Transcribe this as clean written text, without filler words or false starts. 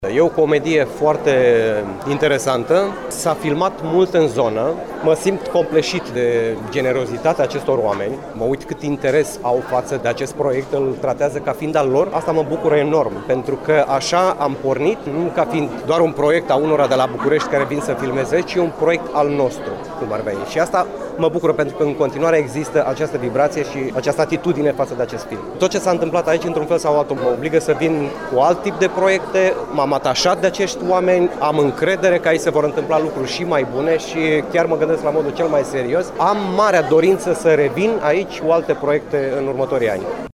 E o comedie foarte interesantă, s-a filmat mult în zonă, mă simt copleșit de generozitatea acestor oameni, mă uit cât interes au față de acest proiect, îl tratează ca fiind al lor, asta mă bucură enorm, pentru că așa am pornit, nu ca fiind doar un proiect a unora de la București care vin să filmeze, ci un proiect al nostru, cum ar veni. Și asta mă bucură pentru că în continuare există această vibrație și această atitudine față de acest film. Tot ce s-a întâmplat aici, într-un fel sau altul, mă obligă să vin cu alt tip de proiecte, m-am atașat de acești oameni, am încredere că aici se vor întâmpla lucruri și mai bune și chiar mă gândesc la modul cel mai serios. Am marea dorință să revin aici cu alte proiecte în următorii ani.